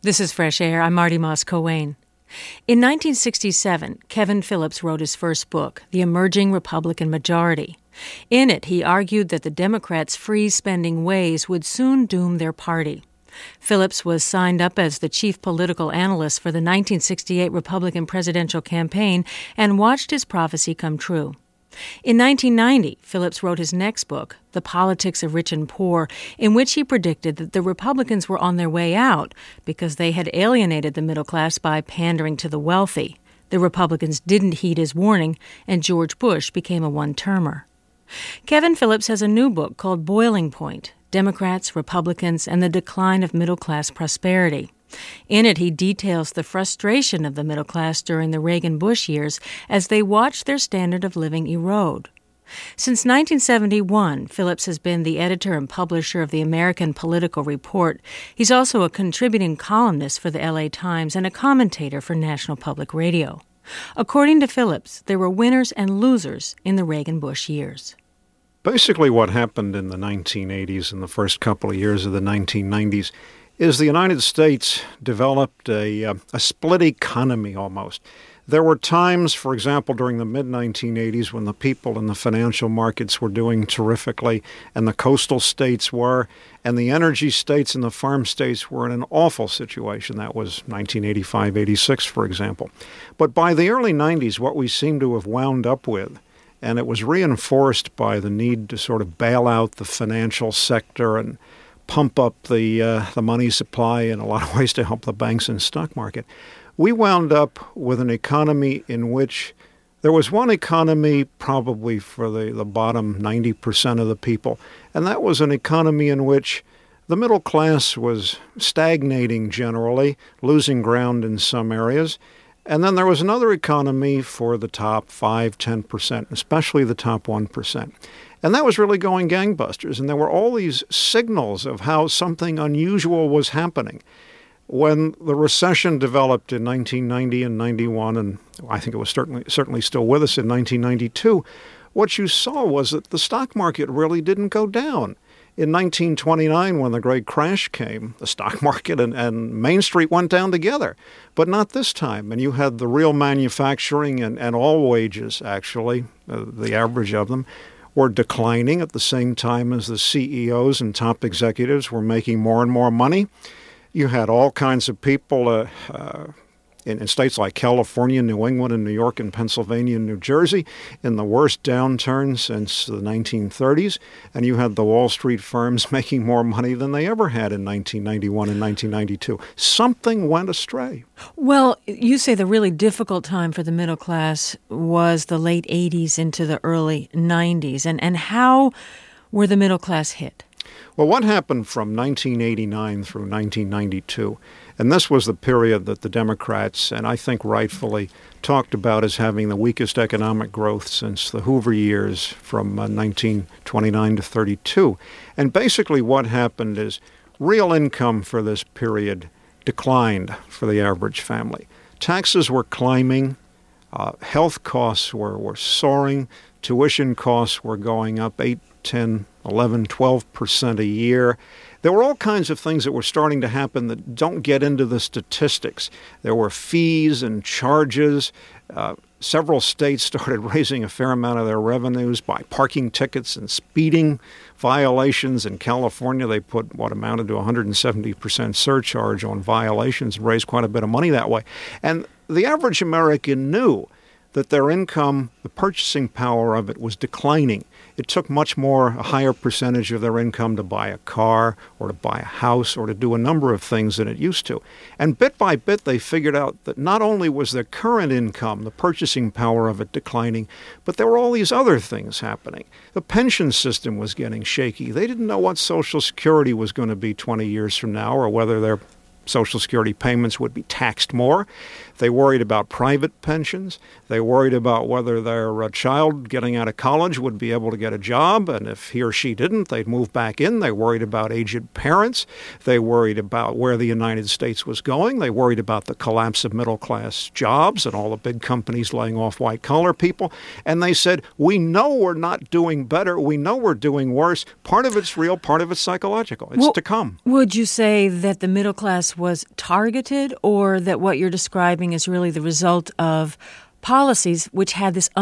This is Fresh Air. I'm Marty Moss-Coane. In 1967, Kevin Phillips wrote his first book, The Emerging Republican Majority. In it, he argued that the Democrats' free-spending ways would soon doom their party. Phillips was signed up as the chief political analyst for the 1968 Republican presidential campaign and watched his prophecy come true. In 1990, Phillips wrote his next book, The Politics of Rich and Poor, in which he predicted that the Republicans were on their way out because they had alienated the middle class by pandering to the wealthy. The Republicans didn't heed his warning, and George Bush became a one-termer. Kevin Phillips has a new book called Boiling Point, Democrats, Republicans, and the Decline of Middle-Class Prosperity. In it, he details the frustration of the middle class during the Reagan-Bush years as they watched their standard of living erode. Since 1971, Phillips has been the editor and publisher of the American Political Report. He's also a contributing columnist for the LA Times and a commentator for National Public Radio. According to Phillips, there were winners and losers in the Reagan-Bush years. Basically what happened in the 1980s and the first couple of years of the 1990s is the United States developed a split economy almost. There were times, for example, during the mid-1980s when the people in the financial markets were doing terrifically and the coastal states were, and the energy states and the farm states were in an awful situation. That was 1985-86, for example. But by the early 90s, what we seem to have wound up with, and it was reinforced by the need to sort of bail out the financial sector and pump up the money supply in a lot of ways to help the banks and stock market. We wound up with an economy in which there was one economy probably for the bottom 90% of the people, and that was an economy in which the middle class was stagnating generally, losing ground in some areas. And then there was another economy for the top 5-10%, especially the top 1%. And that was really going gangbusters. And there were all these signals of how something unusual was happening. When the recession developed in 1990 and 91, and I think it was certainly still with us in 1992, what you saw was that the stock market really didn't go down. In 1929, when the great crash came, the stock market and Main Street went down together, but not this time. And you had the real manufacturing and all wages, actually, the average of them, were declining at the same time as the CEOs and top executives were making more and more money. You had all kinds of people in states like California, New England, and New York, and Pennsylvania, and New Jersey in the worst downturn since the 1930s. And you had the Wall Street firms making more money than they ever had in 1991 and 1992. Something went astray. Well, you say the really difficult time for the middle class was the late 80s into the early 90s. And how were the middle class hit? Well, what happened from 1989 through 1992, and this was the period that the Democrats, and I think rightfully, talked about as having the weakest economic growth since the Hoover years from 1929 to 32. And basically what happened is real income for this period declined for the average family. Taxes were climbing, health costs were soaring, tuition costs were going up 8, 10, 11, 12% a year. There were all kinds of things that were starting to happen that don't get into the statistics. There were fees and charges. Several states started raising a fair amount of their revenues by parking tickets and speeding violations. In California, they put what amounted to 170% surcharge on violations and raised quite a bit of money that way. And the average American knew that their income, the purchasing power of it, was declining. It took much more, a higher percentage of their income to buy a car or to buy a house or to do a number of things than it used to. And bit by bit, they figured out that not only was their current income, the purchasing power of it, declining, but there were all these other things happening. The pension system was getting shaky. They didn't know what Social Security was going to be 20 years from now or whether their Social Security payments would be taxed more. They worried about private pensions. They worried about whether their child getting out of college would be able to get a job, and if he or she didn't, they'd move back in. They worried about aged parents. They worried about where the United States was going. They worried about the collapse of middle-class jobs and all the big companies laying off white-collar people. And they said, we know we're not doing better. We know we're doing worse. Part of it's real, part of it's psychological. It's to come. Would you say that the middle class violence was targeted, or that what you're describing is really the result of policies which had this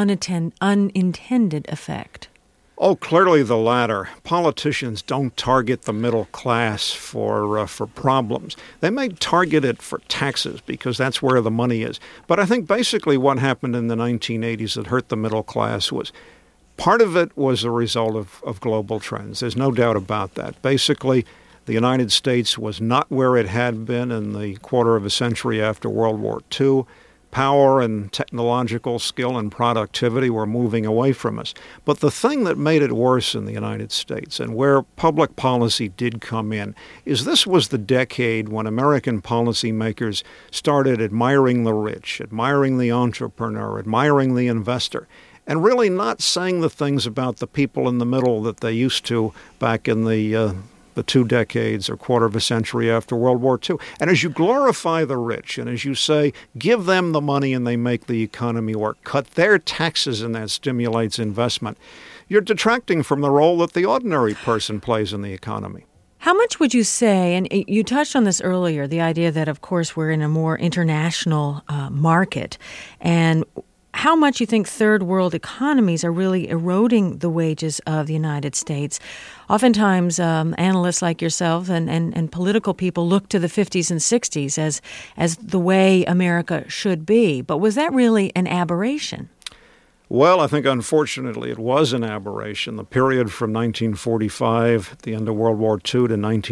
unintended effect? Oh, clearly the latter. Politicians don't target the middle class for problems. They may target it for taxes because that's where the money is. But I think basically what happened in the 1980s that hurt the middle class was part of it was a result of global trends. There's no doubt about that. Basically, the United States was not where it had been in the quarter of a century after World War II. Power and technological skill and productivity were moving away from us. But the thing that made it worse in the United States, and where public policy did come in, is this was the decade when American policymakers started admiring the rich, admiring the entrepreneur, admiring the investor, and really not saying the things about the people in the middle that they used to back in the 2 decades or quarter of a century after World War II. And as you glorify the rich, and as you say, give them the money and they make the economy work, cut their taxes and that stimulates investment, you're detracting from the role that the ordinary person plays in the economy. How much would you say, and you touched on this earlier, the idea that, of course, we're in a more international market, and how much you think third world economies are really eroding the wages of the United States? Oftentimes, analysts like yourself and political people look to the 50s and 60s as the way America should be. But was that really an aberration? Well, I think unfortunately it was an aberration. The period from 1945, at the end of World War II, to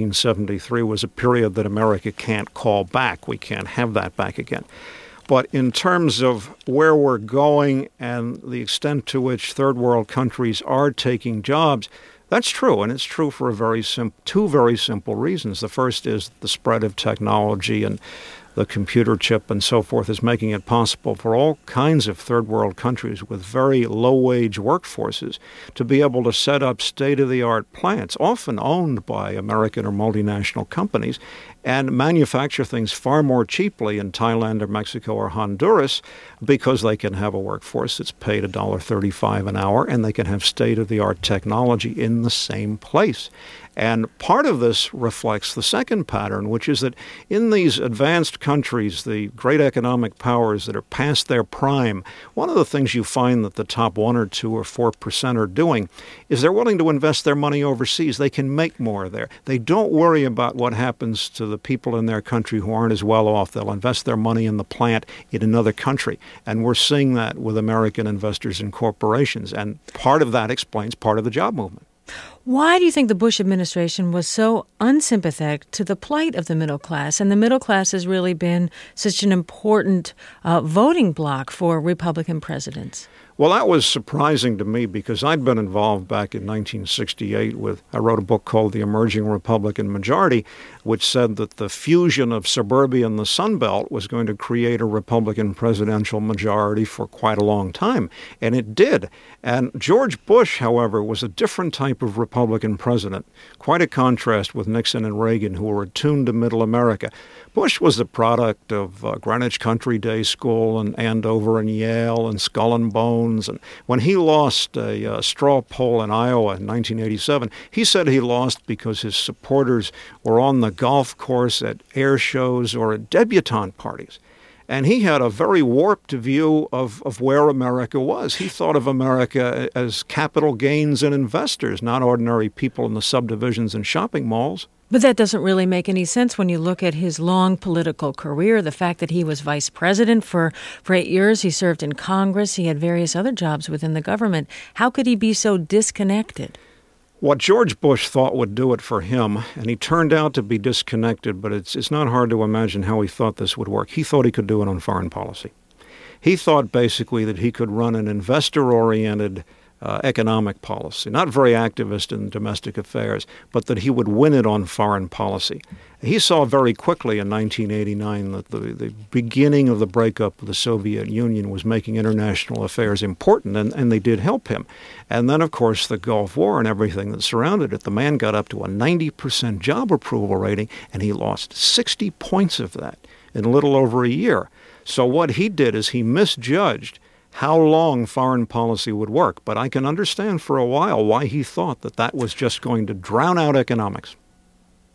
1973 was a period that America can't call back. We can't have that back again. But in terms of where we're going and the extent to which third world countries are taking jobs, that's true, and it's true for two very simple reasons. The first is the spread of technology and the computer chip and so forth is making it possible for all kinds of third world countries with very low-wage workforces to be able to set up state-of-the-art plants, often owned by American or multinational companies, and manufacture things far more cheaply in Thailand or Mexico or Honduras because they can have a workforce that's paid $1.35 an hour and they can have state-of-the-art technology in the same place. And part of this reflects the second pattern, which is that in these advanced countries, the great economic powers that are past their prime, one of the things you find that the top 1 or 2 or 4% are doing is they're willing to invest their money overseas. They can make more there. They don't worry about what happens to the people in their country who aren't as well off. They'll invest their money in the plant in another country. And we're seeing that with American investors and corporations. And part of that explains part of the job movement. Why do you think the Bush administration was so unsympathetic to the plight of the middle class? And the middle class has really been such an important voting bloc for Republican presidents. Well, that was surprising to me because I'd been involved back in 1968 I wrote a book called The Emerging Republican Majority, which said that the fusion of suburbia and the Sun Belt was going to create a Republican presidential majority for quite a long time. And it did. And George Bush, however, was a different type of Republican president, quite a contrast with Nixon and Reagan, who were attuned to middle America. Bush was the product of Greenwich Country Day School and Andover and Yale and Skull and Bones. And when he lost a straw poll in Iowa in 1987, he said he lost because his supporters were on the golf course, at air shows, or at debutante parties. And he had a very warped view of where America was. He thought of America as capital gains and investors, not ordinary people in the subdivisions and shopping malls. But that doesn't really make any sense when you look at his long political career, the fact that he was vice president for 8 years, he served in Congress, he had various other jobs within the government. How could he be so disconnected? What George Bush thought would do it for him, and he turned out to be disconnected, but it's not hard to imagine how he thought this would work. He thought he could do it on foreign policy. He thought basically that he could run an investor-oriented economic policy, not very activist in domestic affairs, but that he would win it on foreign policy. He saw very quickly in 1989 that the beginning of the breakup of the Soviet Union was making international affairs important, and they did help him. And then, of course, the Gulf War and everything that surrounded it. The man got up to a 90% job approval rating, and he lost 60 points of that in a little over a year. So what he did is he misjudged how long foreign policy would work. But I can understand for a while why he thought that was just going to drown out economics.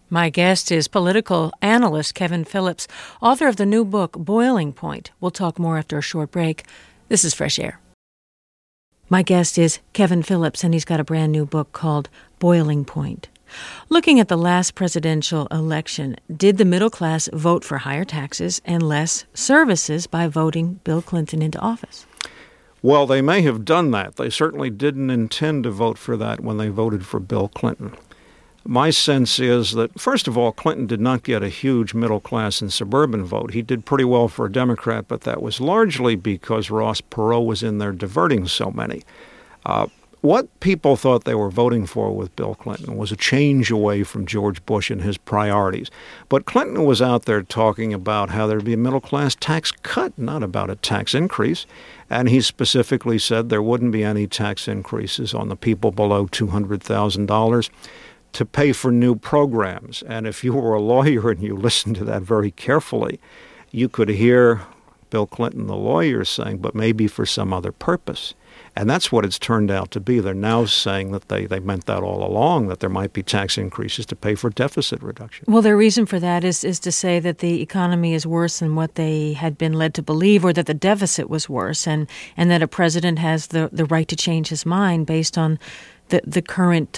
My guest is political analyst Kevin Phillips, author of the new book, Boiling Point. We'll talk more after a short break. This is Fresh Air. My guest is Kevin Phillips, and he's got a brand new book called Boiling Point. Looking at the last presidential election, did the middle class vote for higher taxes and less services by voting Bill Clinton into office? Well, they may have done that. They certainly didn't intend to vote for that when they voted for Bill Clinton. My sense is that, first of all, Clinton did not get a huge middle class and suburban vote. He did pretty well for a Democrat, but that was largely because Ross Perot was in there diverting so many. What people thought they were voting for with Bill Clinton was a change away from George Bush and his priorities. But Clinton was out there talking about how there'd be a middle-class tax cut, not about a tax increase. And he specifically said there wouldn't be any tax increases on the people below $200,000 to pay for new programs. And if you were a lawyer and you listened to that very carefully, you could hear Bill Clinton, the lawyer, saying, but maybe for some other purpose. And that's what it's turned out to be. They're now saying that they meant that all along, that there might be tax increases to pay for deficit reduction. Well, their reason for that is to say that the economy is worse than what they had been led to believe, or that the deficit was worse, and that a president has the right to change his mind based on the current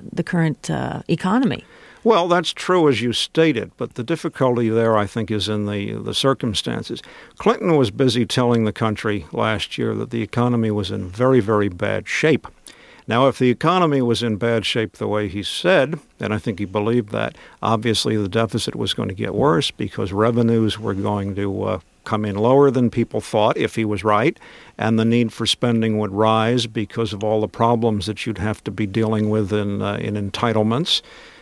economy. Well, that's true as you stated, but the difficulty there, I think, is in the circumstances. Clinton was busy telling the country last year that the economy was in very, very bad shape. Now, if the economy was in bad shape the way he said, and I think he believed that, obviously the deficit was going to get worse because revenues were going to come in lower than people thought, if he was right, and the need for spending would rise because of all the problems that you'd have to be dealing with in entitlements.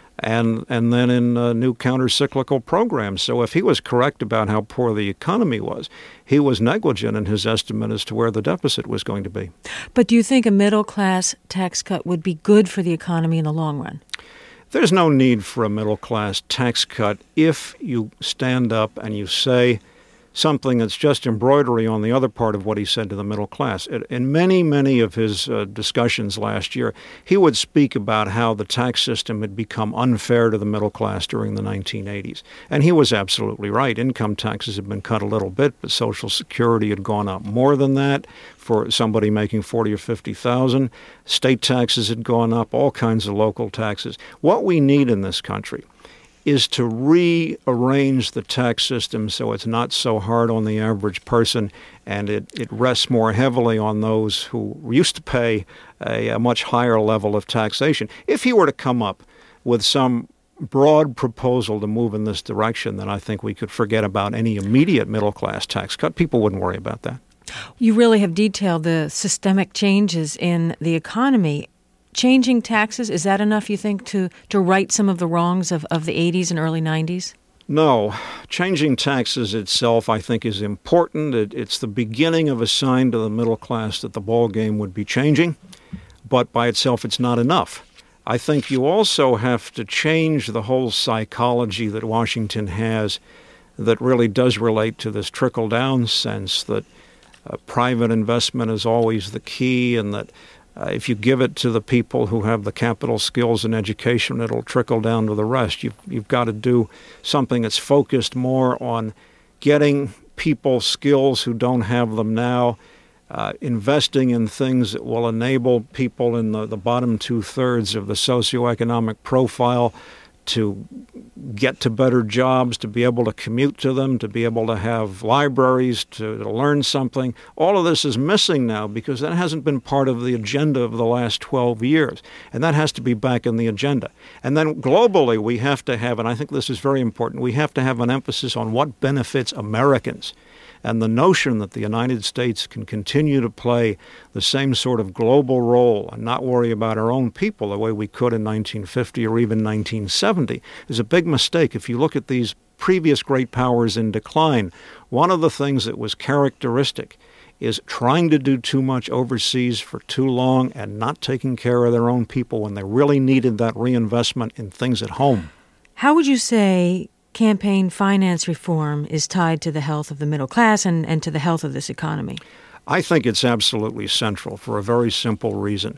And then in new counter-cyclical programs. So if he was correct about how poor the economy was, he was negligent in his estimate as to where the deficit was going to be. But do you think a middle-class tax cut would be good for the economy in the long run? There's no need for a middle-class tax cut if you stand up and you say something that's just embroidery on the other part of what he said to the middle class. In many of his discussions last year, he would speak about how the tax system had become unfair to the middle class during the 1980s. And he was absolutely right. Income taxes had been cut a little bit, but Social Security had gone up more than that for somebody making $40,000 or $50,000. State taxes had gone up, all kinds of local taxes. What we need in this country is to rearrange the tax system so it's not so hard on the average person, and it rests more heavily on those who used to pay a much higher level of taxation. If he were to come up with some broad proposal to move in this direction, then I think we could forget about any immediate middle-class tax cut. People wouldn't worry about that. You really have detailed the systemic changes in the economy. Changing taxes, is that enough, you think, to right some of the wrongs of the 80s and early 90s? No. Changing taxes itself, I think, is important. It's the beginning of a sign to the middle class that the ball game would be changing, but by itself it's not enough. I think you also have to change the whole psychology that Washington has that really does relate to this trickle-down sense that private investment is always the key, and that if you give it to the people who have the capital skills and education, it'll trickle down to the rest. You've got to do something that's focused more on getting people skills who don't have them now, investing in things that will enable people in the bottom two-thirds of the socioeconomic profile to get to better jobs, to be able to commute to them, to be able to have libraries, to learn something. All of this is missing now because that hasn't been part of the agenda of the last 12 years, and that has to be back in the agenda. And then globally, we have to have, and I think this is very important, we have to have an emphasis on what benefits Americans. And the notion that the United States can continue to play the same sort of global role and not worry about our own people the way we could in 1950 or even 1970 is a big mistake. If you look at these previous great powers in decline, one of the things that was characteristic is trying to do too much overseas for too long and not taking care of their own people when they really needed that reinvestment in things at home. How would you say campaign finance reform is tied to the health of the middle class and to the health of this economy? I think it's absolutely central for a very simple reason.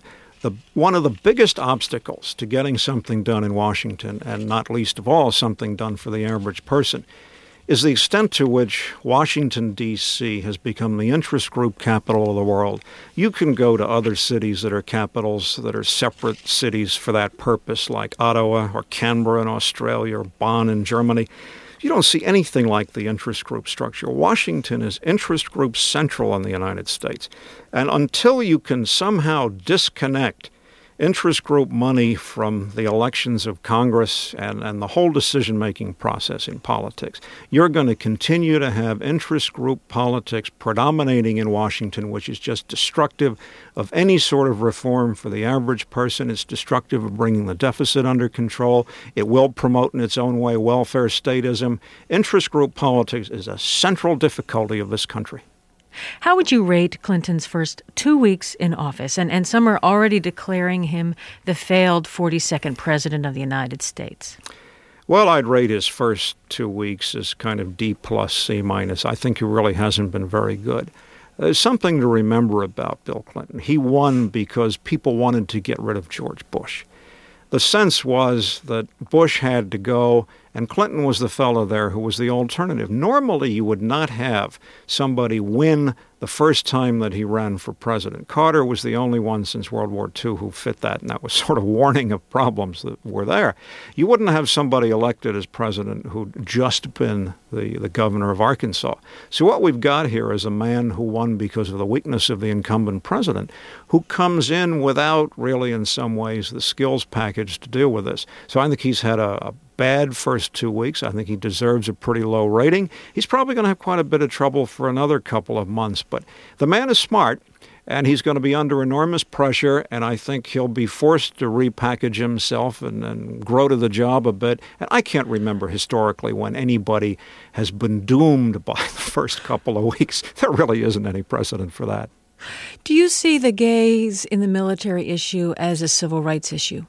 One of the biggest obstacles to getting something done in Washington, and not least of all something done for the average person, is the extent to which Washington, D.C. has become the interest group capital of the world. You can go to other cities that are capitals that are separate cities for that purpose, like Ottawa or Canberra in Australia or Bonn in Germany. You don't see anything like the interest group structure. Washington is interest group central in the United States. And until you can somehow disconnect interest group money from the elections of Congress and the whole decision-making process in politics, you're going to continue to have interest group politics predominating in Washington, which is just destructive of any sort of reform for the average person. It's destructive of bringing the deficit under control. It will promote in its own way welfare statism. Interest group politics is a central difficulty of this country. How would you rate Clinton's first 2 weeks in office? And some are already declaring him the failed 42nd president of the United States. Well, I'd rate his first 2 weeks as kind of D plus, C minus. I think he really hasn't been very good. There's something to remember about Bill Clinton. He won because people wanted to get rid of George Bush. The sense was that Bush had to go, and Clinton was the fellow there who was the alternative. Normally, you would not have somebody win the first time that he ran for president. Carter was the only one since World War II who fit that, and that was sort of warning of problems that were there. You wouldn't have somebody elected as president who'd just been the governor of Arkansas. So what we've got here is a man who won because of the weakness of the incumbent president, who comes in without really, in some ways, the skills package to deal with this. So I think he's had a bad first 2 weeks. I think he deserves a pretty low rating. He's probably going to have quite a bit of trouble for another couple of months. But the man is smart, and he's going to be under enormous pressure, and I think he'll be forced to repackage himself and grow to the job a bit. And I can't remember historically when anybody has been doomed by the first couple of weeks. There really isn't any precedent for that. Do you see the gays in the military issue as a civil rights issue?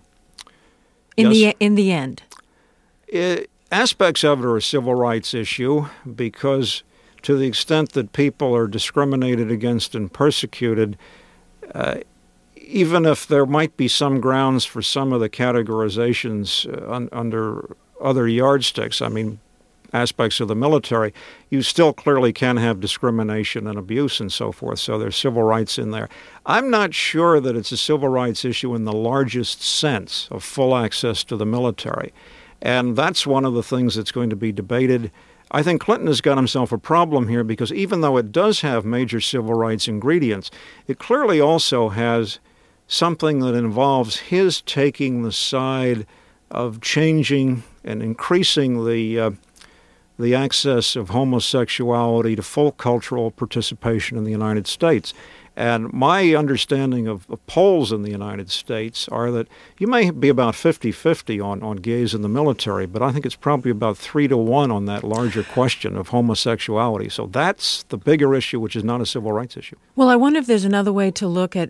In the end? Aspects of it are a civil rights issue because to the extent that people are discriminated against and persecuted, even if there might be some grounds for some of the categorizations under other yardsticks, I mean, aspects of the military, you still clearly can have discrimination and abuse and so forth, so there's civil rights in there. I'm not sure that it's a civil rights issue in the largest sense of full access to the military. And that's one of the things that's going to be debated. I think Clinton has got himself a problem here because even though it does have major civil rights ingredients, it clearly also has something that involves his taking the side of changing and increasing the access of homosexuality to full cultural participation in the United States. And my understanding of polls in the United States are that you may be about 50-50 on gays in the military, but I think it's probably about 3-1 on that larger question of homosexuality. So that's the bigger issue, which is not a civil rights issue. Well, I wonder if there's another way to look at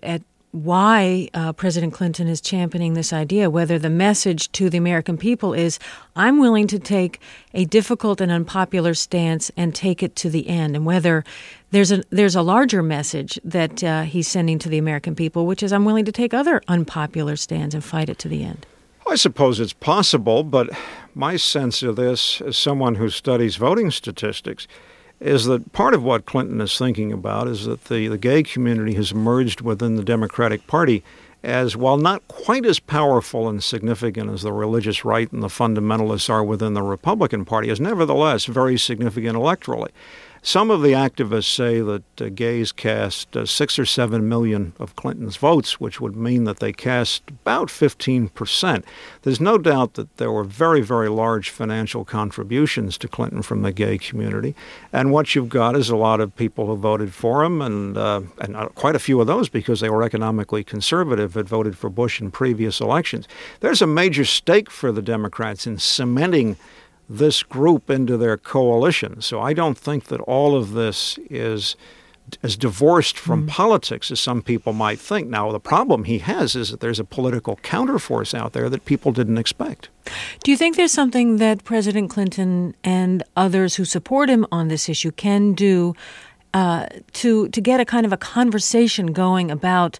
why President Clinton is championing this idea, whether the message to the American people is, I'm willing to take a difficult and unpopular stance and take it to the end, and whether there's a larger message that he's sending to the American people, which is, I'm willing to take other unpopular stands and fight it to the end. I suppose it's possible, but my sense of this, as someone who studies voting statistics, is that part of what Clinton is thinking about is that the gay community has emerged within the Democratic Party as, while not quite as powerful and significant as the religious right and the fundamentalists are within the Republican Party, is nevertheless very significant electorally. Some of the activists say that gays cast 6 or 7 million of Clinton's votes, which would mean that they cast about 15%. There's no doubt that there were very, very large financial contributions to Clinton from the gay community. And what you've got is a lot of people who voted for him, and quite a few of those, because they were economically conservative, had voted for Bush in previous elections. There's a major stake for the Democrats in cementing this group into their coalition. So I don't think that all of this is as divorced from politics as some people might think. Now, the problem he has is that there's a political counterforce out there that people didn't expect. Do you think there's something that President Clinton and others who support him on this issue can do to get a kind of a conversation going about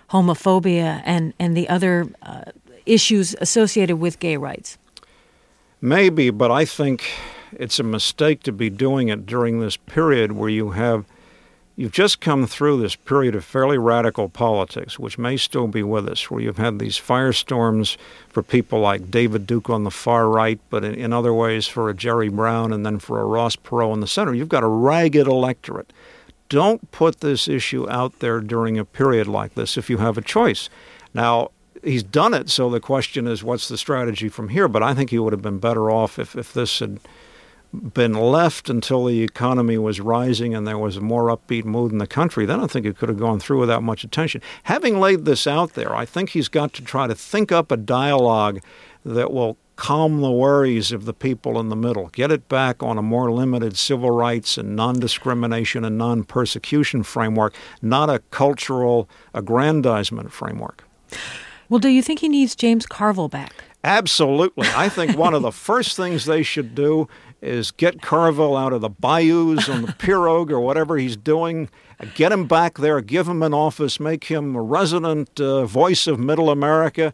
homophobia and the other issues associated with gay rights? Maybe, but I think it's a mistake to be doing it during this period where you've just come through this period of fairly radical politics, which may still be with us, where you've had these firestorms for people like David Duke on the far right, but in other ways for a Jerry Brown and then for a Ross Perot in the center. You've got a ragged electorate. Don't put this issue out there during a period like this if you have a choice. Now, he's done it, so the question is, what's the strategy from here? But I think he would have been better off if this had been left until the economy was rising and there was a more upbeat mood in the country. Then I think it could have gone through without much attention. Having laid this out there, I think he's got to try to think up a dialogue that will calm the worries of the people in the middle, get it back on a more limited civil rights and non-discrimination and non-persecution framework, not a cultural aggrandizement framework. Well, do you think he needs James Carville back? Absolutely. I think one of the first things they should do is get Carville out of the bayous on the pirogue or whatever he's doing, get him back there, give him an office, make him a resident voice of Middle America.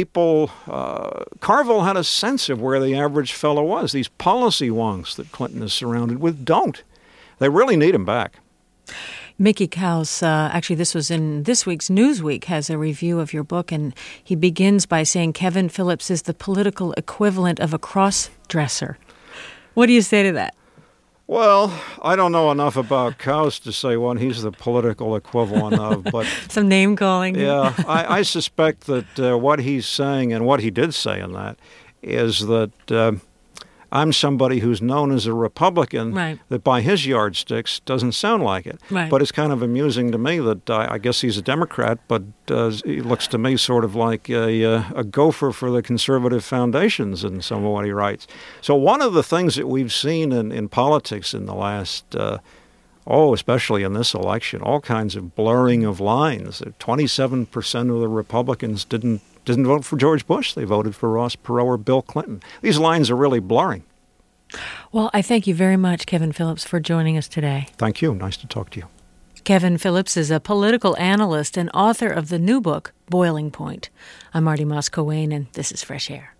Carville had a sense of where the average fellow was. These policy wonks that Clinton is surrounded with don't. They really need him back. Mickey Kaus, actually this was in this week's Newsweek, has a review of your book, and he begins by saying Kevin Phillips is the political equivalent of a cross-dresser. What do you say to that? Well, I don't know enough about Kaus to say what he's the political equivalent of, but some name calling. Yeah, I suspect that what he's saying and what he did say in that is that I'm somebody who's known as a Republican, right, that by his yardsticks doesn't sound like it. Right. But it's kind of amusing to me that I guess he's a Democrat, but he looks to me sort of like a gopher for the conservative foundations in some of what he writes. So one of the things that we've seen in politics in the last, especially in this election, all kinds of blurring of lines. 27% of the Republicans didn't vote for George Bush. They voted for Ross Perot or Bill Clinton. These lines are really blurring. Well, I thank you very much, Kevin Phillips, for joining us today. Thank you. Nice to talk to you. Kevin Phillips is a political analyst and author of the new book, Boiling Point. I'm Marty Moss-Coane, and this is Fresh Air.